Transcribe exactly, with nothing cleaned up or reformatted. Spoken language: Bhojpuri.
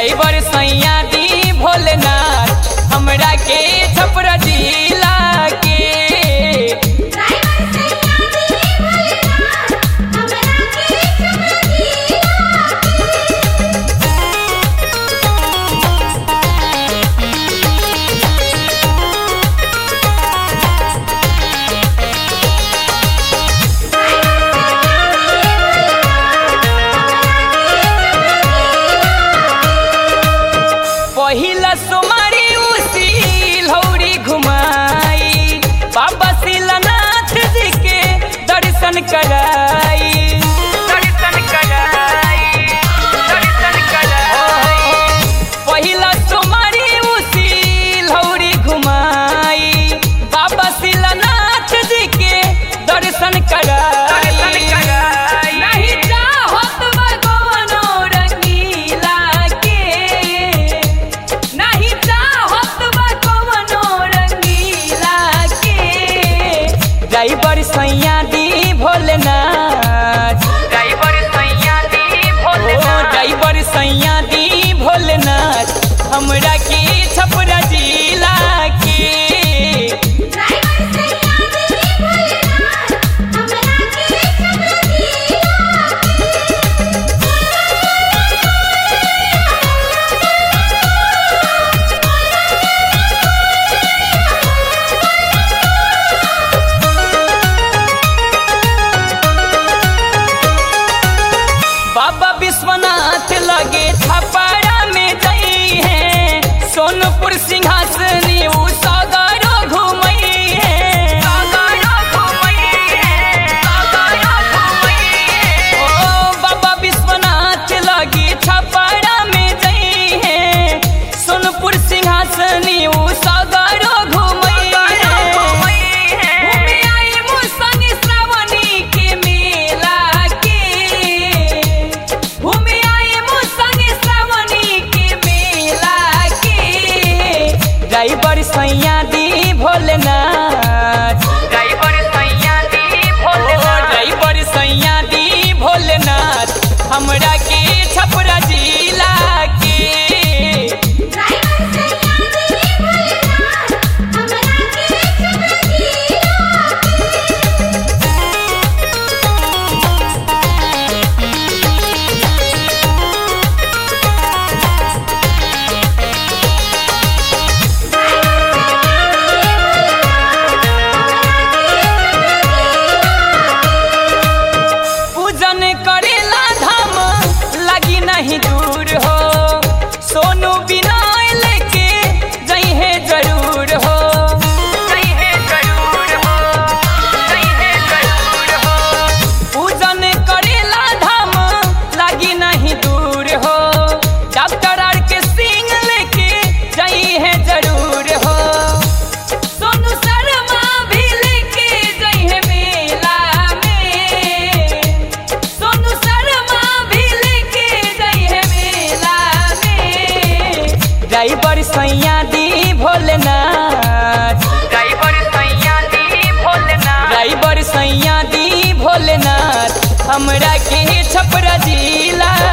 ड्राइवर सैया दी भोलेनाथ हमरा के छपरा जिला के। पहिला सोमारी उसी लौरी घुमाई बाबा शिलानाथ जी के दर्शन कराई दर्शन कराई दर्शन कराई। पहिला सोमारी उसी लौरी घुमाई बाबा शिलानाथ जी के दर्शन कराई। नहीं चाहत बगवनो रंगीला के, नहीं चाहत बगवनो रंगीला के। ड्राइवर सैया दी भोलेनाथ ड्राइवर सैया दी भोलेनाथ ड्राइवर सैया दी भोलेनाथ हमरा के छपरा जिला के। बाबा विश्वनाथ लगे छपरा में जई है सोनपुर सिंहासनी उ सगरो घुमई है सगरो घुमई है सगरो घुमई है। ओ बाबा विश्वनाथ लगे छपरा में जई है सोनपुर सिंहासनी उ सगरो घुमई है। घूमे आई मुसंग श्रावणी के मेला के, घूमे आए मुसंग श्रावणी के मेला के। ड्राइवर सैया दी भोलेनाथ ड्राइवर सैया दी भोलेनाथ ड्राइवर सैया दी भोलेनाथ हमरा के छपरा जिला के। पूजन करेला धाम लगी नहीं दूर हो सोनू बिनय लेके जई है जरूर हो जई है जरूर हो जई है जरूर हो। पूजन करेला धाम लगी नहीं दूर हो डॉक्टर आर के सिंह लेके जई है जरूर हो। सोनू शर्मा भी लेके जई है मेला में, सोनू शर्मा भी लेके जई है मेला में। ड्राइवर सैया दी भोलेनाथ ड्राइवर सैया दी भोलेनाथ ड्राइवर सैया दी भोलेनाथ हमरा के छपरा जिला